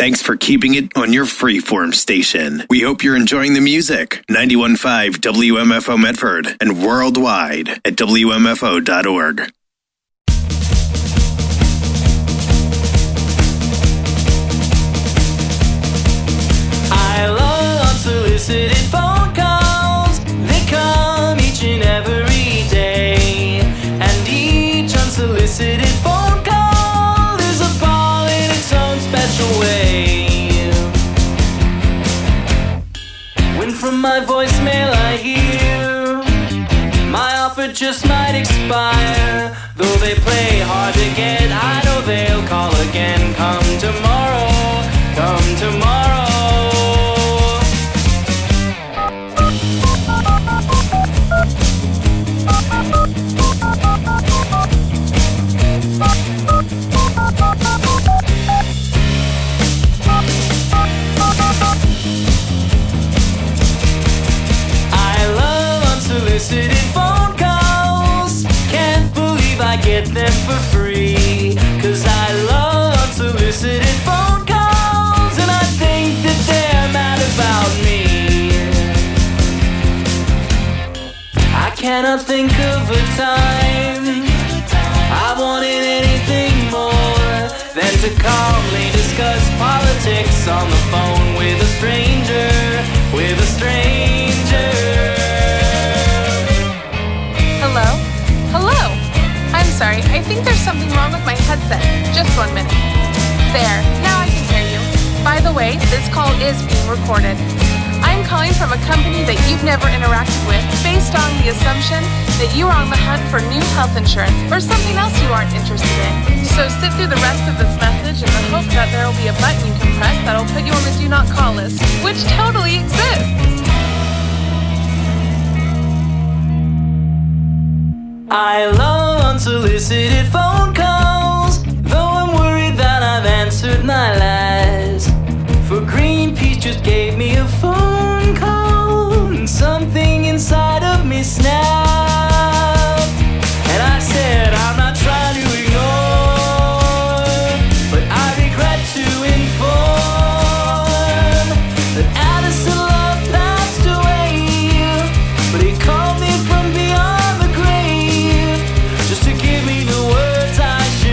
Thanks for keeping it on your freeform station. We hope you're enjoying the music. 91.5 WMFO Medford and worldwide at WMFO.org. I love unsolicited phone calls. They come each and every day, and each unsolicited phone call is a ball in its own special way. When from my voicemail I hear my offer just might expire, though they play hard to get, I know they'll call again. Come tomorrow, come tomorrow. Unsolicited phone calls, can't believe I get them for free, 'cause I love unsolicited phone calls, and I think that they're mad about me. I cannot think of a time I wanted anything more than to calmly discuss politics on the phone with a stranger, with a stranger. Hello? Hello? I'm sorry, I think there's something wrong with my headset. Just 1 minute. There, now I can hear you. By the way, this call is being recorded. I'm calling from a company that you've never interacted with based on the assumption that you are on the hunt for new health insurance or something else you aren't interested in. So sit through the rest of this message in the hope that there will be a button you can press that'll put you on the do not call list, which totally exists. I love unsolicited phone calls, though I'm worried that I've answered my last. For Greenpeace just gave me a phone call, and something inside of me snapped. And I said, I'm not trying to ignore, but I regret to inform that Addison Love passed away, but he called me from beyond the grave just to give me the words I should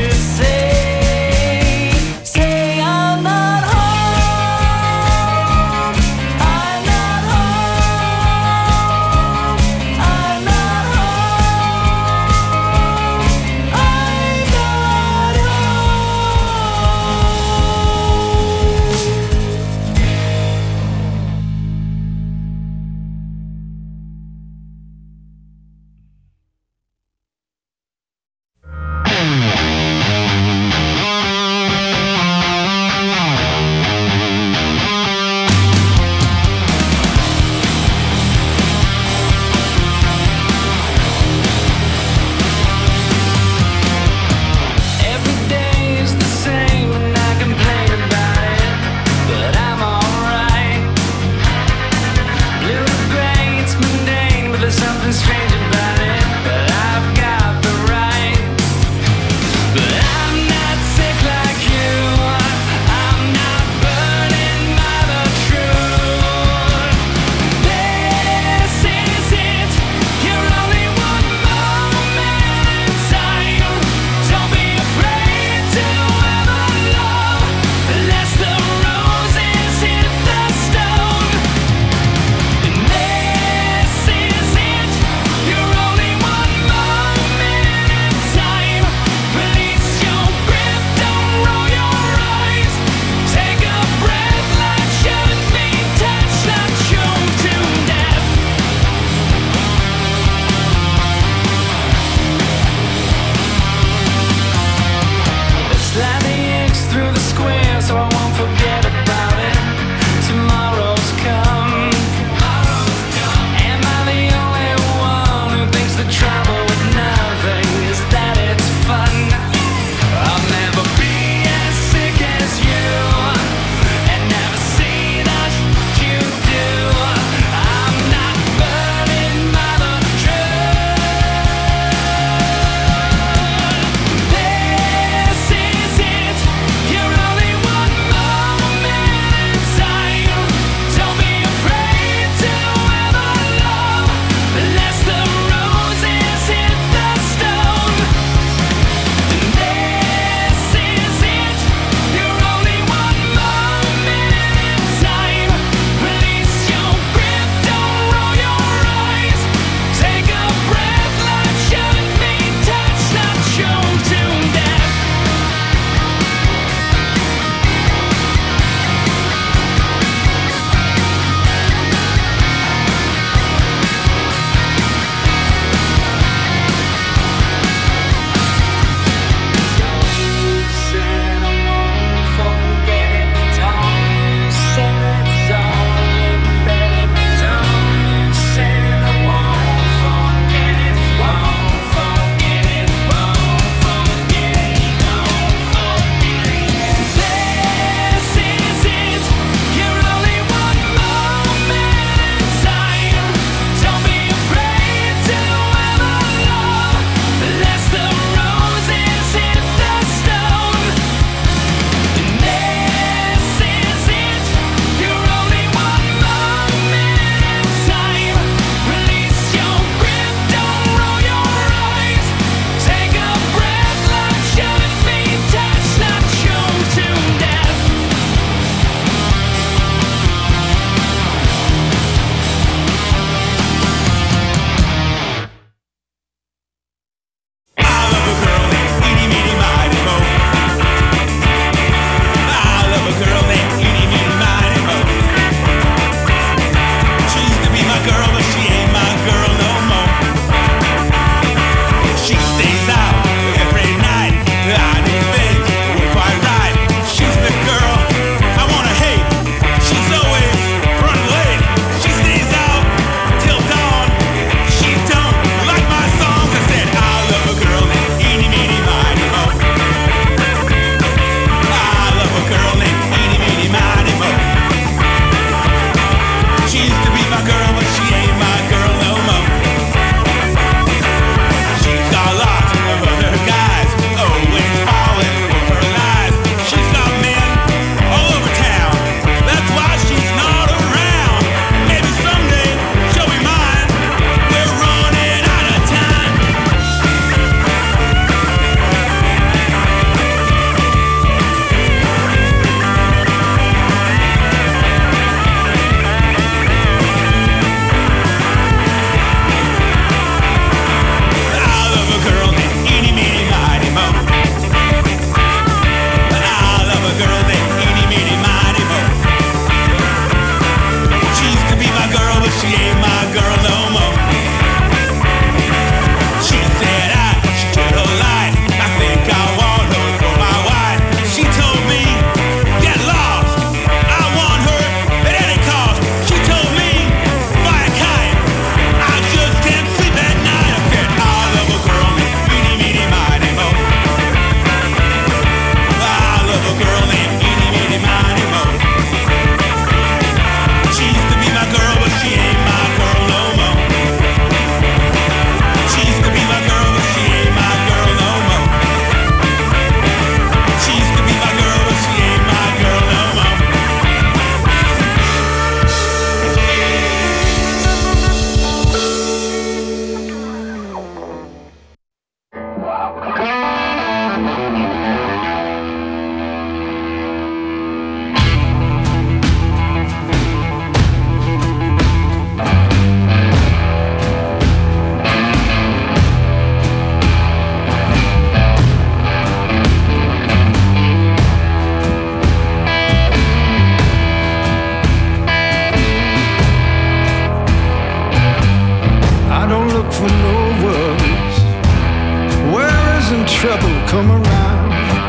Wars and trouble come around.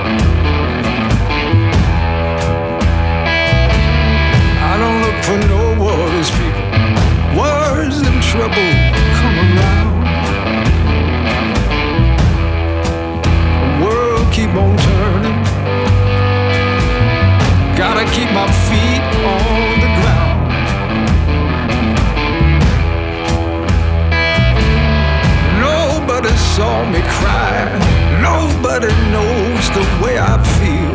I don't look for no wars, people. Wars and trouble come around. The world keep on turning. Gotta keep my feet on the ground. Nobody saw me cry. Nobody knows the way I feel.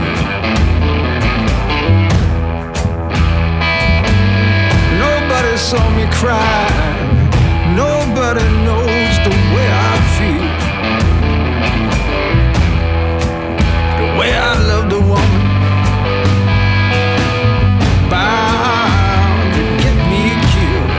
Nobody saw me cry. Nobody knows the way I feel. The way I love the woman bound to get me killed.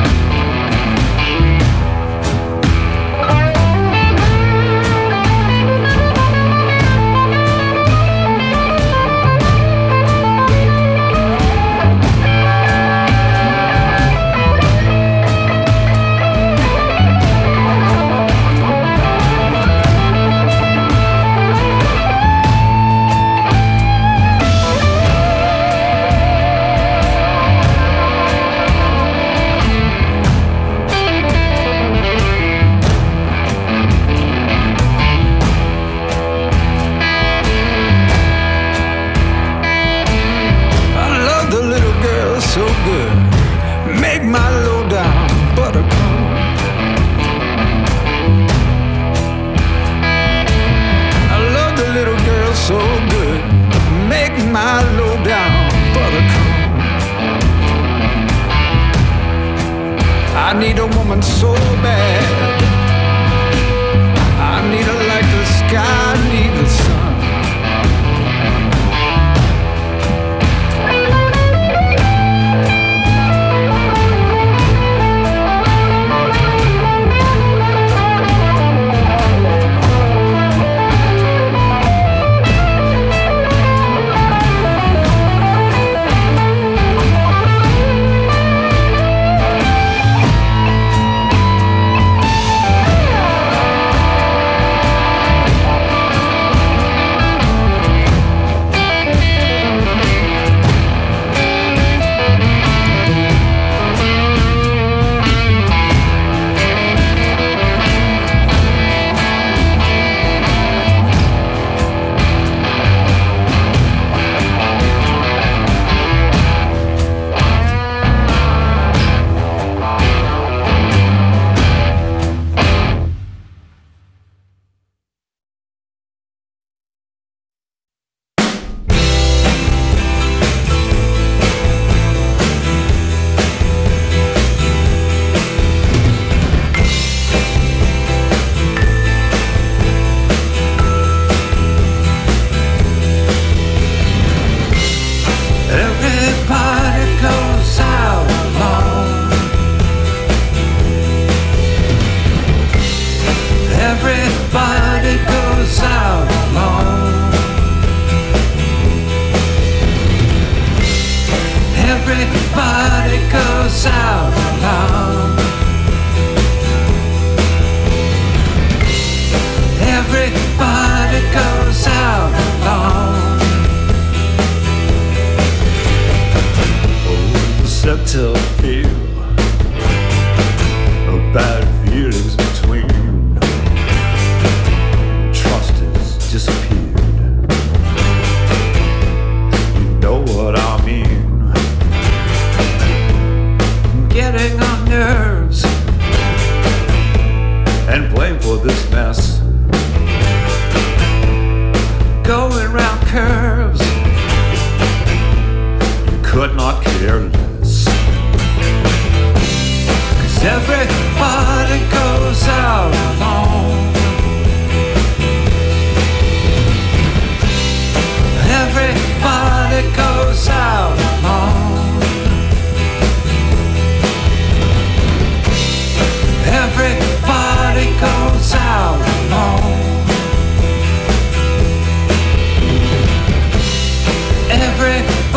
So good, make my low down buttercomb. I love the little girl so good, make my low down buttercomb. I need a woman so bad, I need her like the sky need the sun.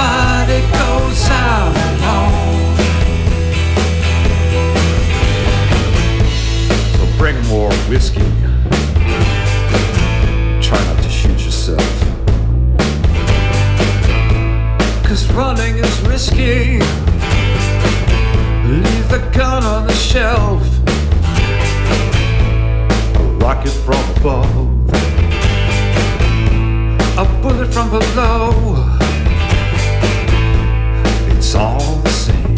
Everybody goes out alone. below. It's all the same,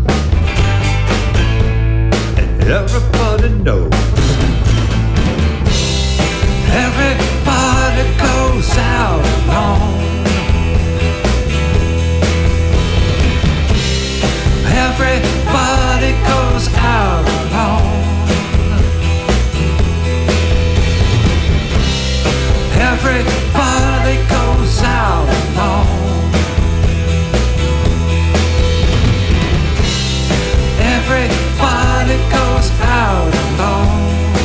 and everybody knows. Everybody goes out alone. Everybody goes out alone. Everybody goes out alone. Everybody goes out alone.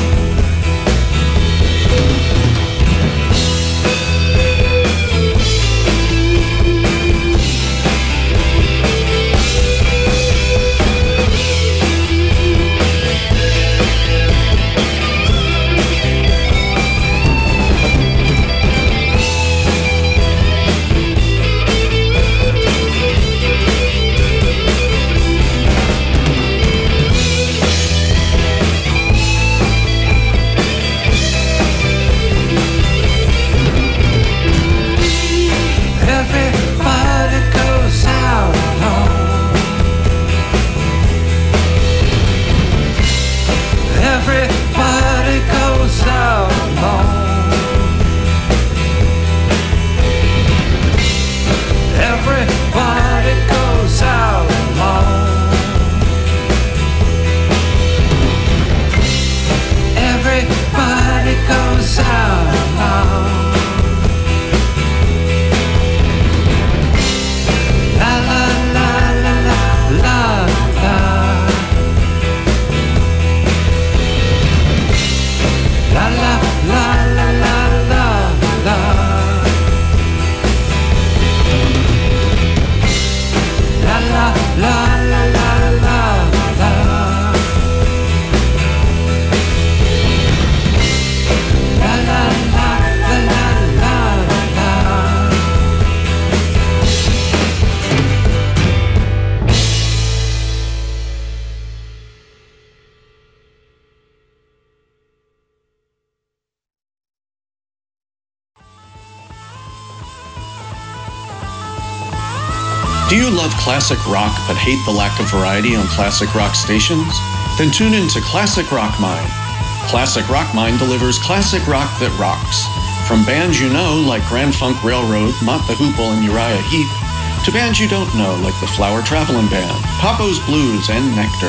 Do you love classic rock but hate the lack of variety on classic rock stations? Then tune in to Classic Rock Mine. Classic Rock Mine delivers classic rock that rocks. From bands you know like Grand Funk Railroad, Mott the Hoople, and Uriah Heep, to bands you don't know like the Flower Traveling Band, Papo's Blues, and Nectar.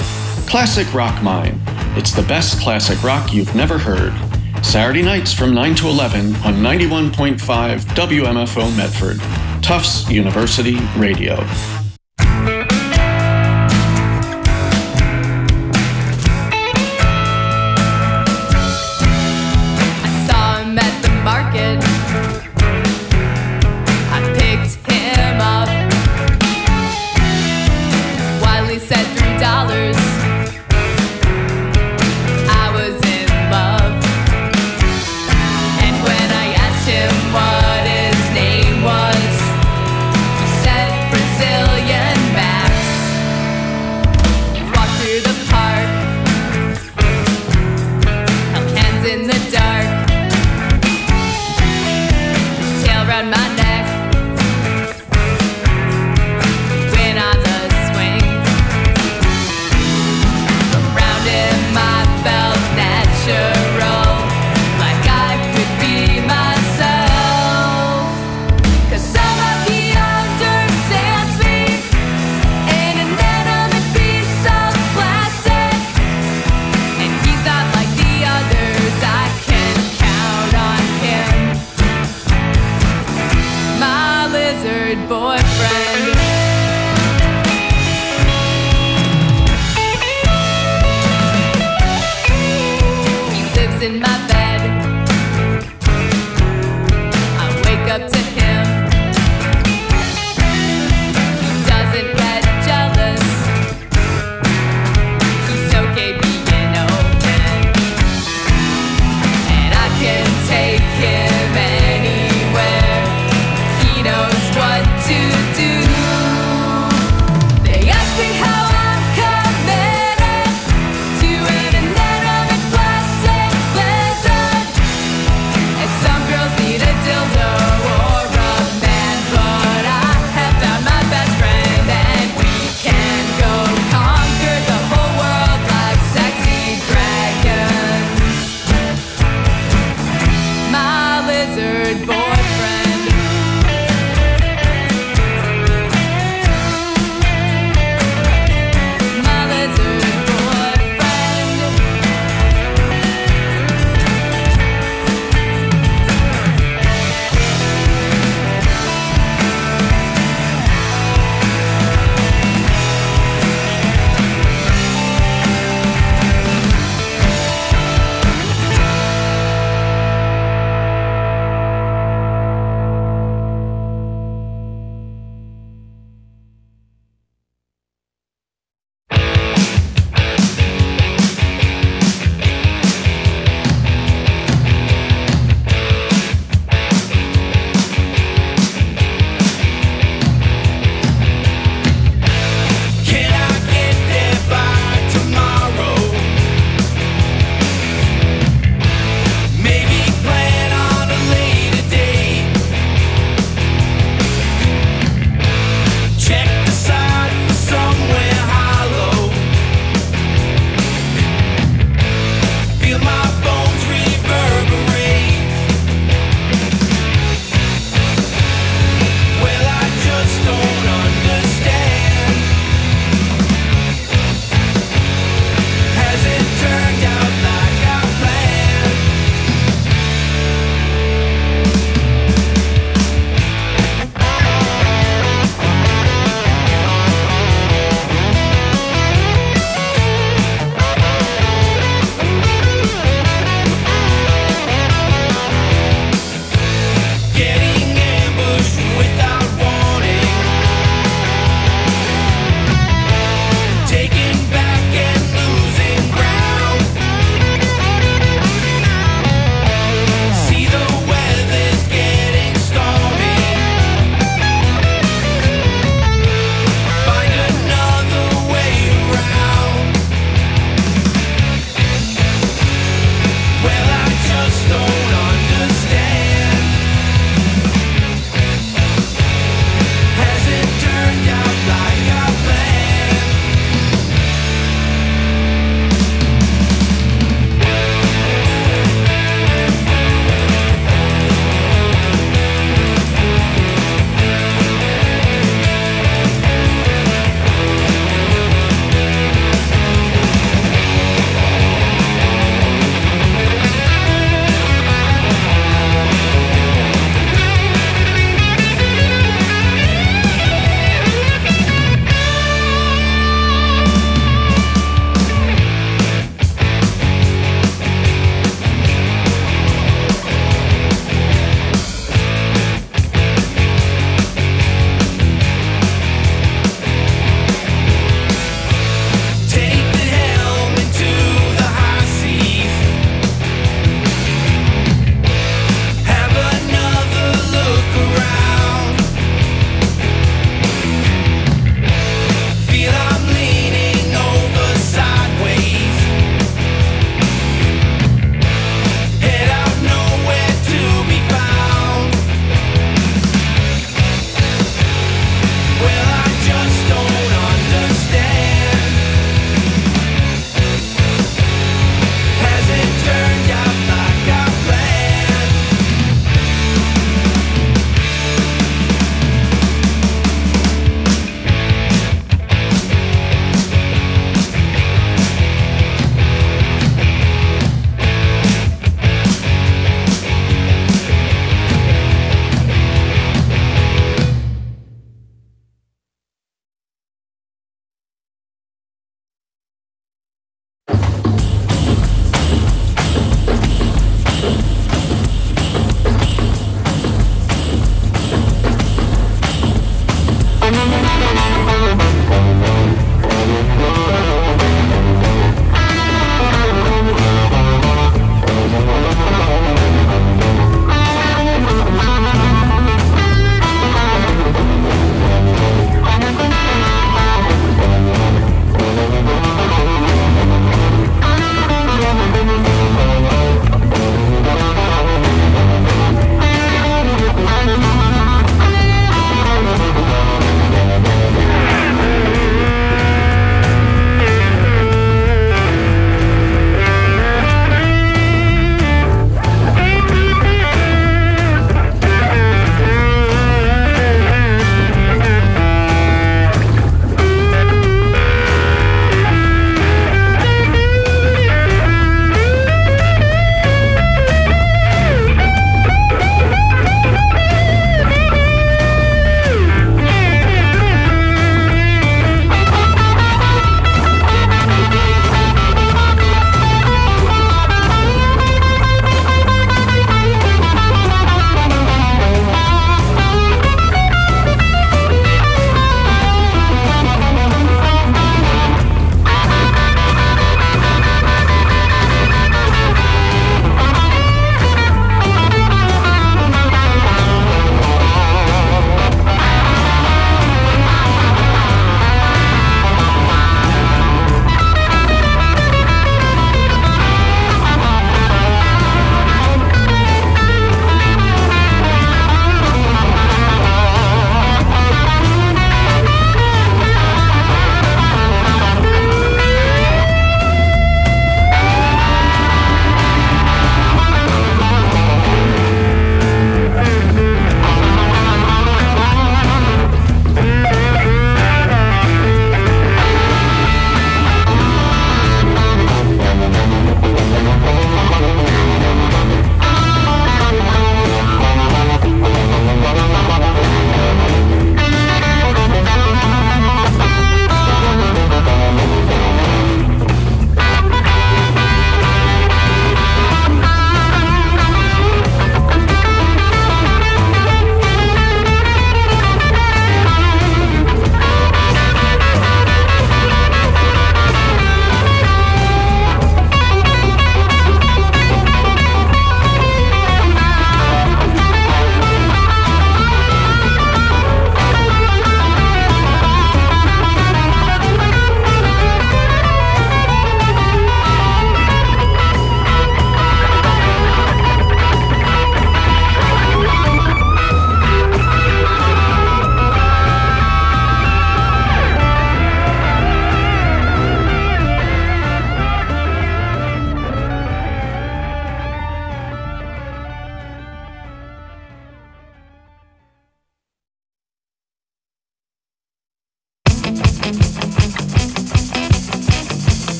Classic Rock Mine. It's the best classic rock you've never heard. Saturday nights from 9 to 11 on 91.5 WMFO Medford. Tufts University Radio. What his name was, said Brazil.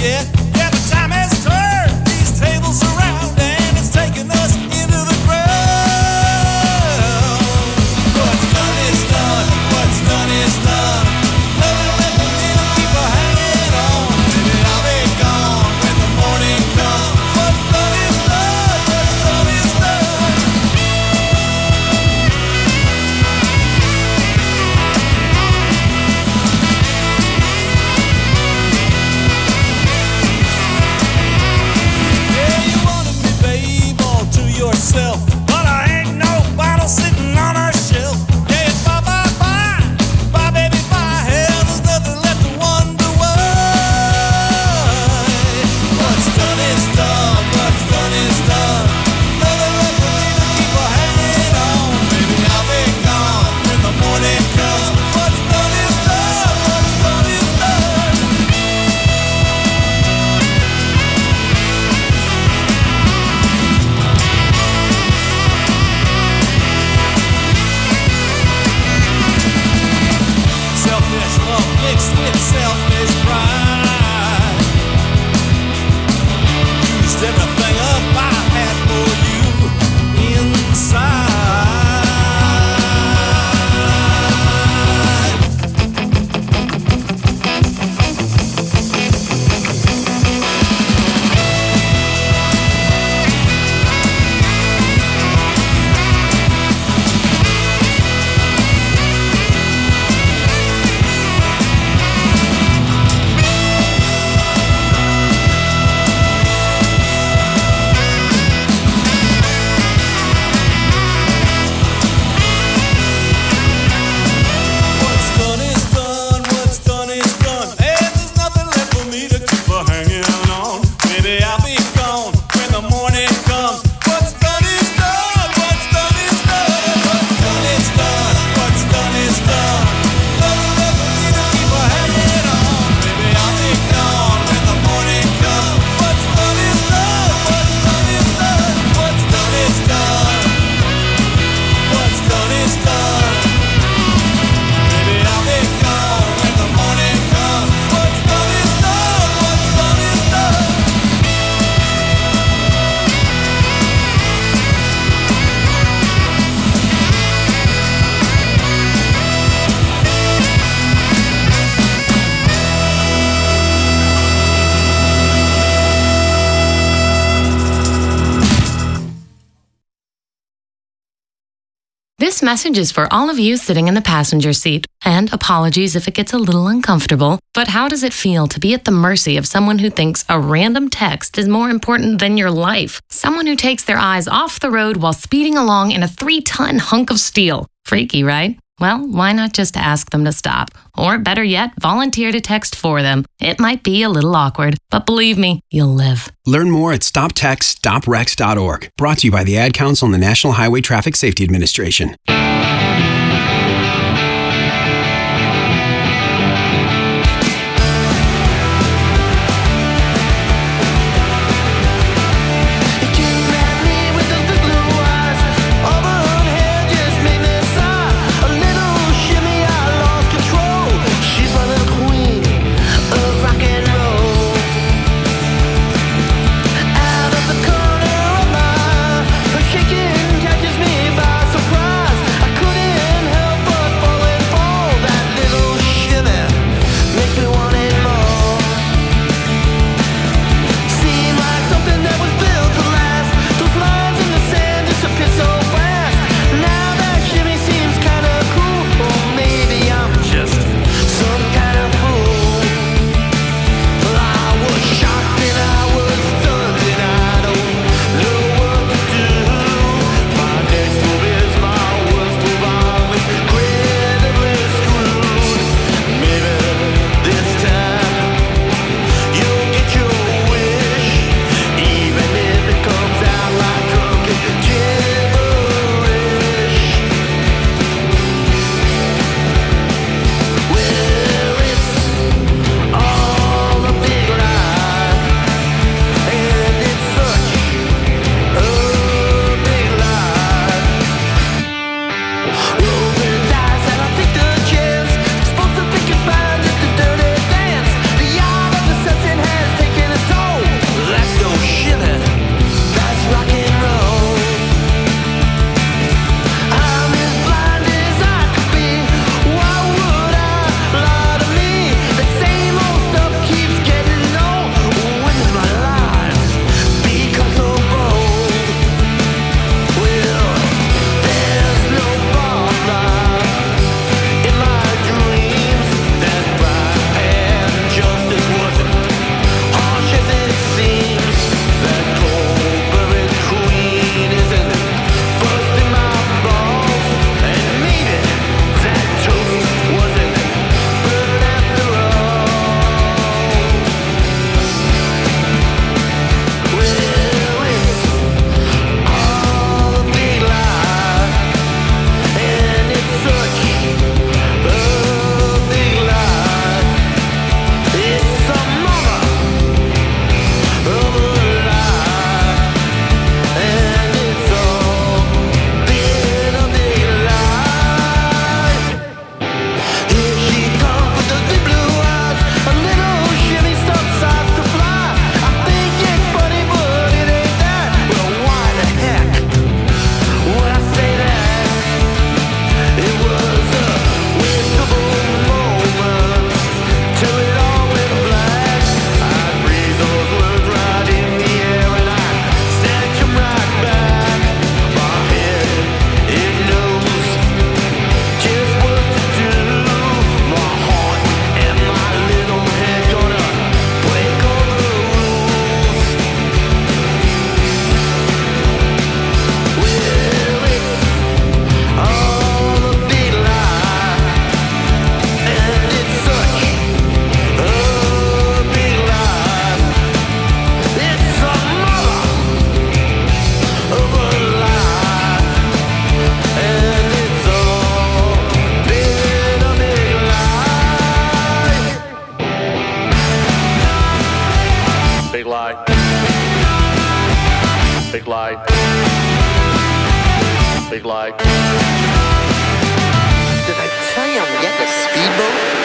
yet. Yeah, the time has turned these tables around, and it's taken us into the ground. What's done is done. What's done is done. Nothing left for me to keep her hanging on. Maybe I'll be gone when the morning comes. What's done is done. What's done is done. Yeah, you wanted me, babe, all to yourself, but I ain't no bottle sitting on our shelf. Yeah, it's bye, bye, bye, bye, baby, bye. Hell, there's nothing left to wonder why. What's done is done. What's done is done. Nothing left for me to keep her hanging on. Baby, I'll be gone when the morning comes. What's done is done. What's done is done. Selfish love mixed with selfish pride. Used everything up I had for you inside. What's done is done. What's done is done. And there's nothing left for me to keep her hanging on. Maybe I'll be gone when the morning comes. What's done is done. What's done is done. What's done is done. What's done is done. Nothing left for me to keep her hanging on. Maybe I'll be gone when the morning comes. What's done is done. What's done is done. What's done is done. What's done is done. Maybe I'll be gone when the morning comes. What's done is done. What's done is done. This message is for all of you sitting in the passenger seat. And apologies if it gets a little uncomfortable, but how does it feel to be at the mercy of someone who thinks a random text is more important than your life? Someone who takes their eyes off the road while speeding along in a 3-ton hunk of steel. Freaky, right? Well, why not just ask them to stop? Or better yet, volunteer to text for them. It might be a little awkward, but believe me, you'll live. Learn more at stoptextstoprex.org. Brought to you by the Ad Council and the National Highway Traffic Safety Administration. Shaking catches me by surprise. I Big light. Big light. Big light. Did I tell you I'm getting a speedboat?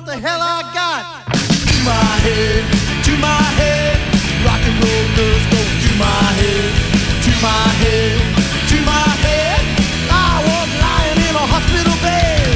what the hell I got. To my head, rock and roll does go to my head, to my head, to my head. I was lying in a hospital bed.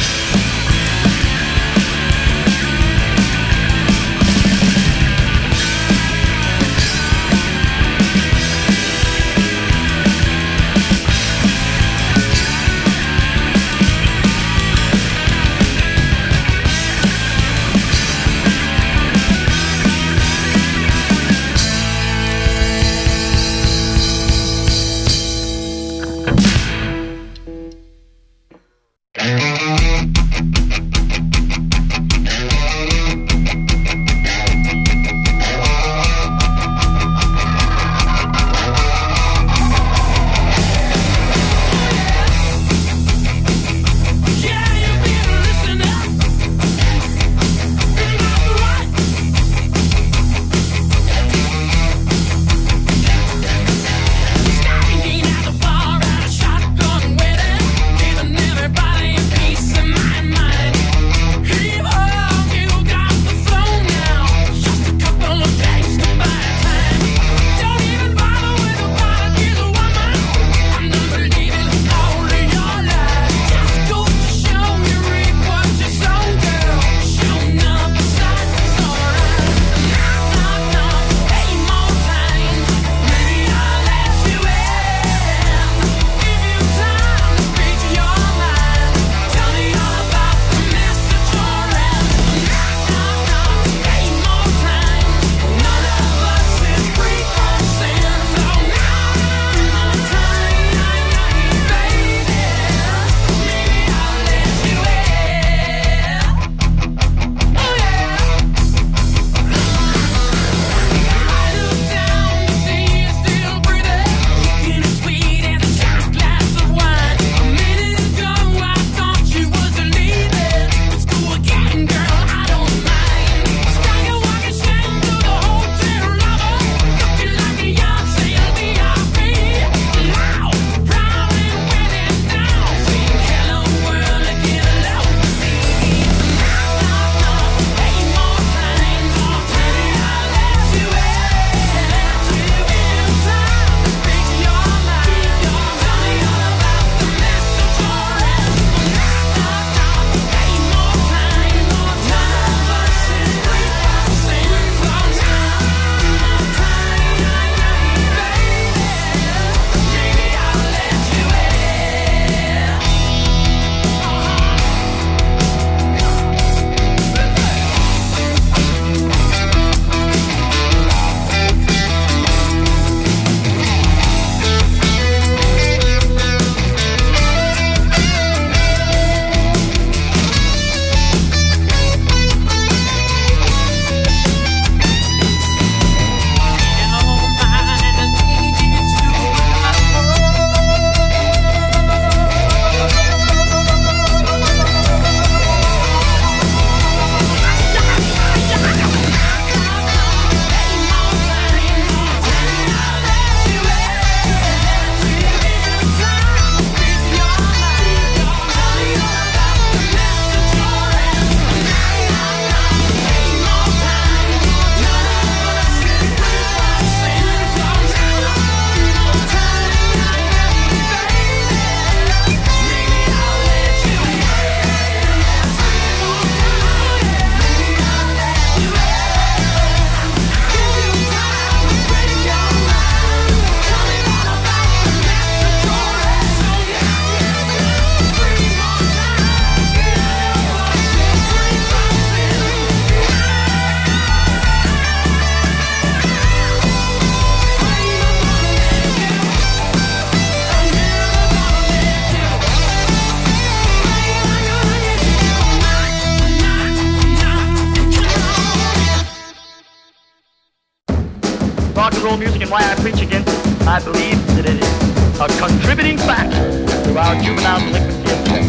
roll music and why I preach against it, I believe that it is a contributing factor to our juvenile delinquency of today.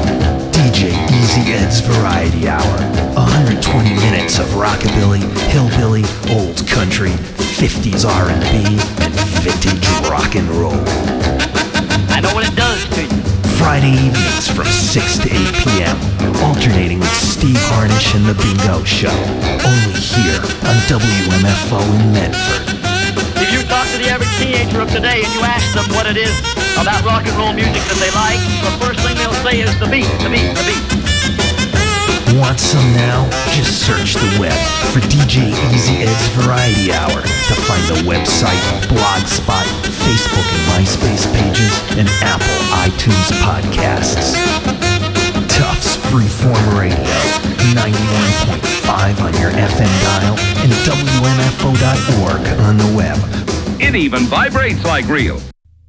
DJ Easy Ed's Variety Hour. 120 minutes of rockabilly, hillbilly, old country, 50s R&B, and vintage rock and roll. I know what it does to you. Friday evenings from 6 to 8 p.m., alternating with Steve Harnish and The Bingo Show, only here on WMFO in Medford. If you talk to the average teenager of today and you ask them what it is about rock and roll music that they like, the first thing they'll say is the beat, the beat, the beat. Want some now? Just search the web for DJ Easy Ed's Variety Hour to find the website, Blogspot, Facebook and MySpace pages, and Apple iTunes podcasts. Tufts Freeform Radio, 91.5 on your FM dial and WMFO.org on the web. It even vibrates like real.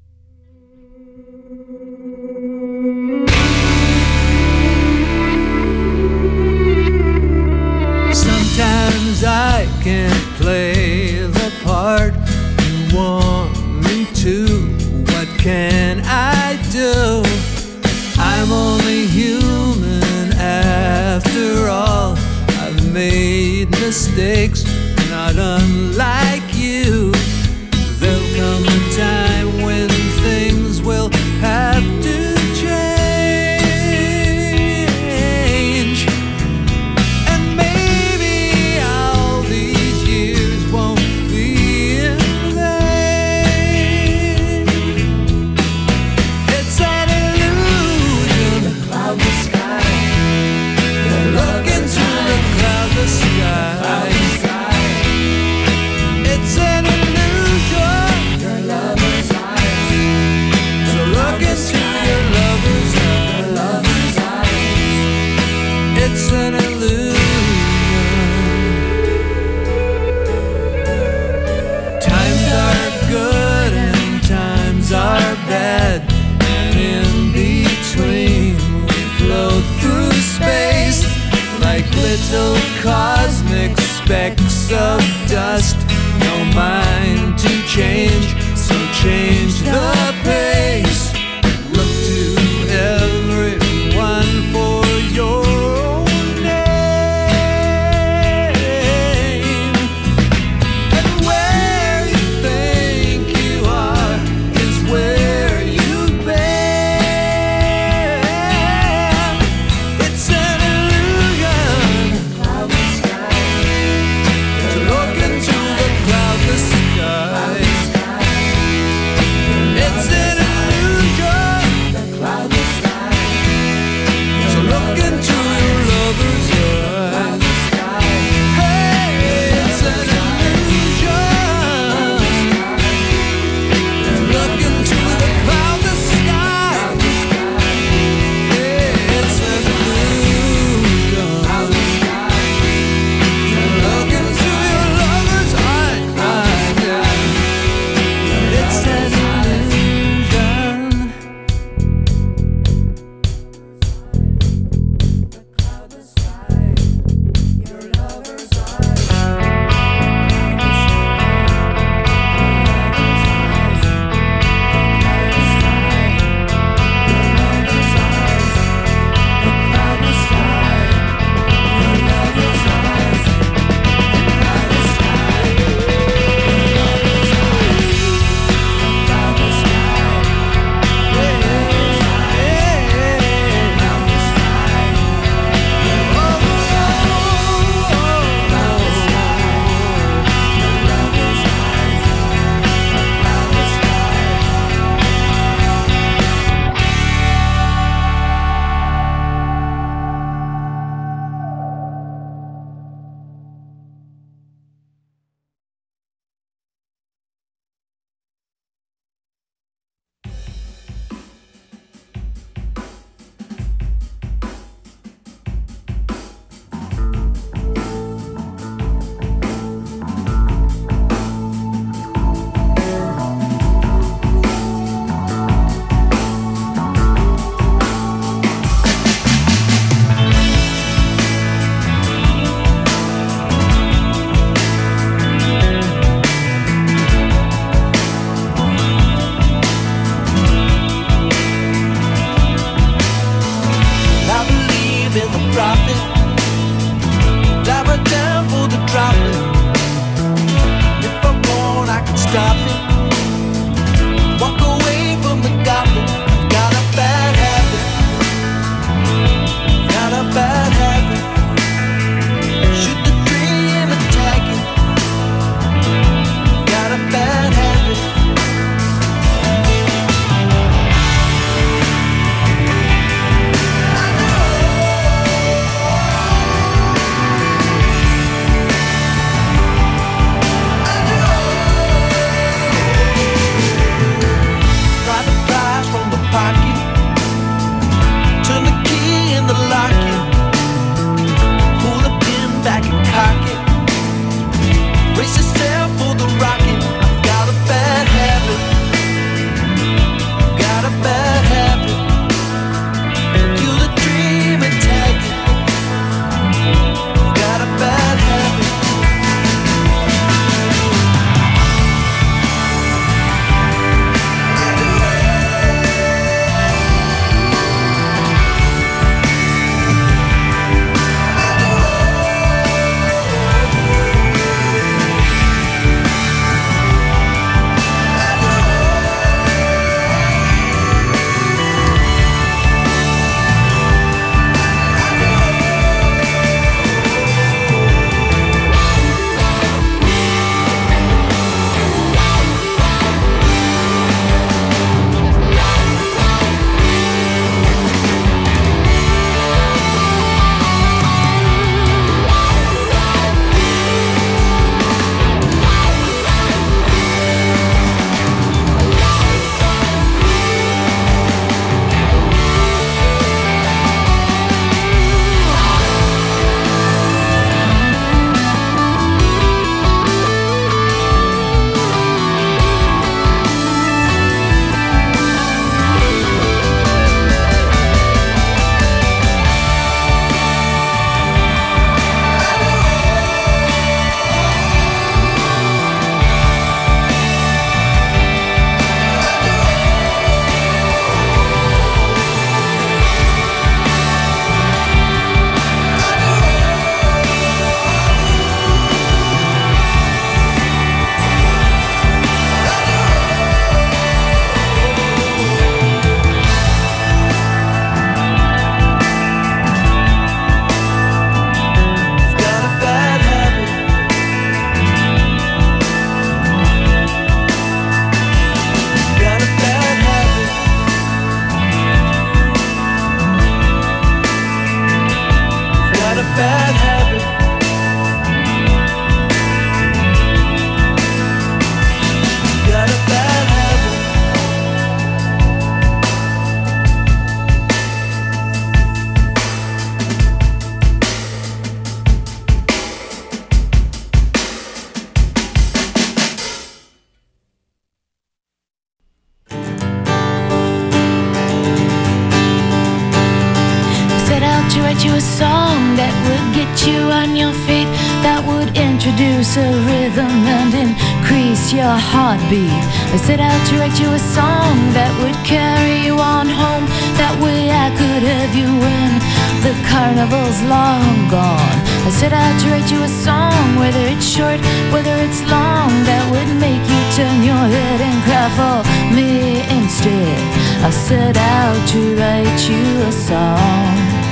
Sometimes I can't play the part you want me to. What can I do? I'm only human after all. I've made mistakes, not unlike you. There'll come a time when things will have to change. And maybe all these years won't be in vain. It's an illusion. The cloudless sky. Look into the cloudless sky. It's an illusion. Your lover's eyes. So look into your lover's eyes. It's an illusion. Times are good and times are bad, and in between we float through space like little cosmic specks of dust. No mind to change, so change the pace. Look to everyone for your own name. And where you think you are is where you've been. It's an illusion. Cloudless sky. To look into the cloudless sky. It's bad habit. Got a bad habit. Set out to write you a song that would get you on your feet, that would introduce a rhythm and increase your heartbeat. I set out to write you a song that would carry you on home. That way I could have you when the carnival's long gone. I set out to write you a song, whether it's short, whether it's long, that would make you turn your head and cry for me instead. I set out to write you a song.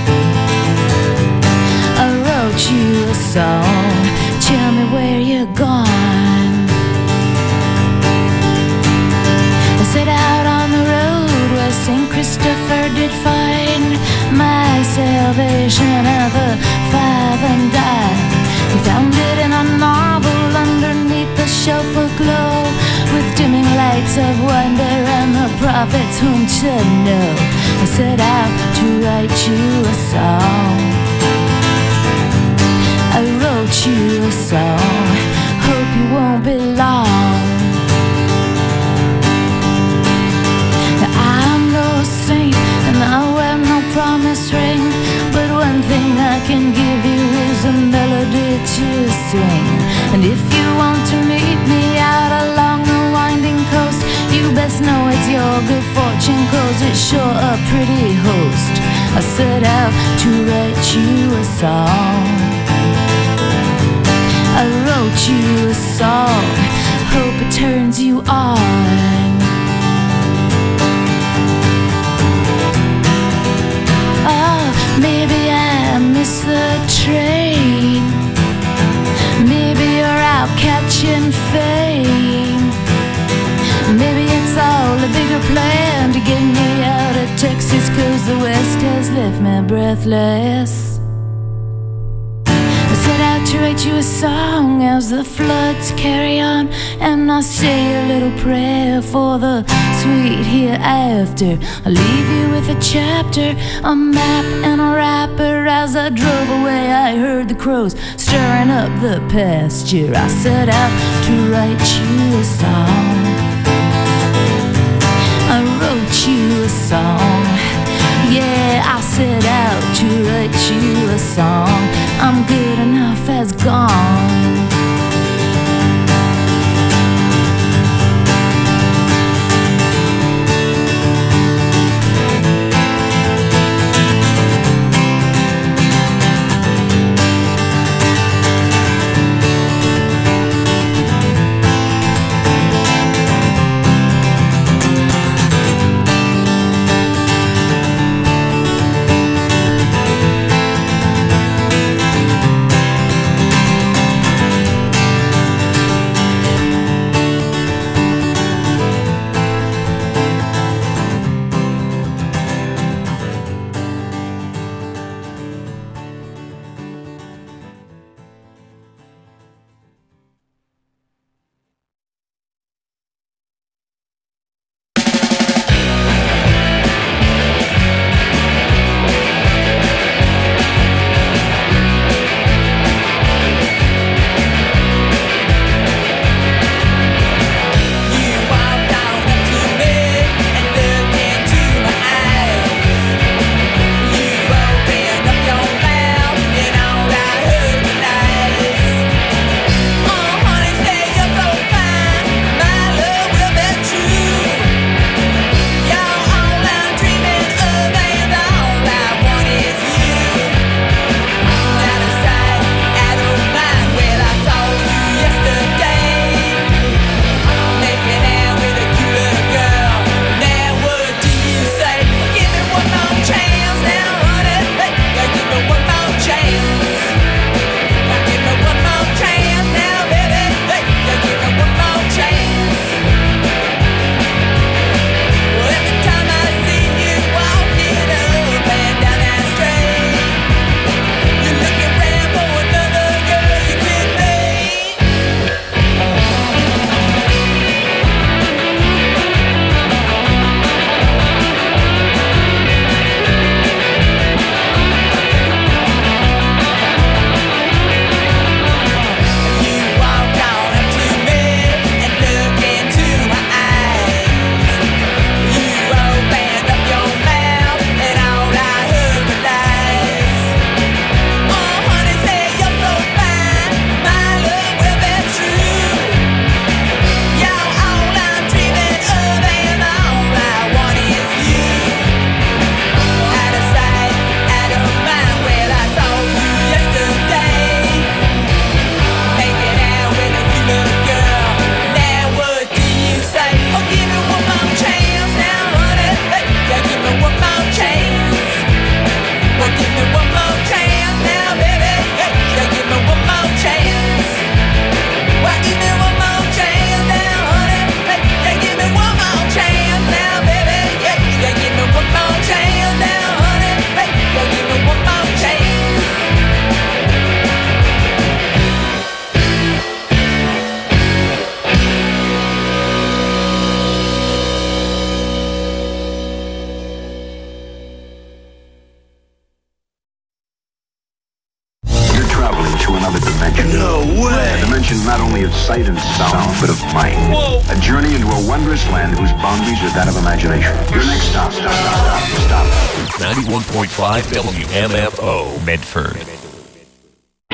I wrote you a song. Tell me where you're gone. I set out on the road where St. Christopher did find my salvation at the 5 and dime. He found it in a novel underneath the shelf aglow, with dimming lights of wonder and the prophets whom to know. I set out to write you a song. I wrote you a song. Hope you won't be long. I'm no saint and I wear no promise ring, but one thing I can give you is a melody to sing. And if you want to meet me out along the winding coast, you best know it's your good fortune, 'cause it's sure a pretty host. I set out to write you a song. I wrote you a song. Hope it turns you on. Oh, maybe I missed the train. Maybe you're out catching fame. Maybe it's all a bigger plan to get me out of Texas, 'cause the West has left me breathless. I set out to write you a song as the floods carry on, and I say a little prayer for the sweet hereafter. I leave you with a chapter, a map and a wrapper. As I drove away I heard the crows stirring up the pasture. I set out to write you a song. I wrote you a song. Yeah, I set out to write you a song. I'm good enough as gone. traveling to another dimension. No way! A dimension not only of sight and sound, but of mind. Whoa! A journey into a wondrous land whose boundaries are that of imagination. Your next stop. 91.5 WMFO, Medford.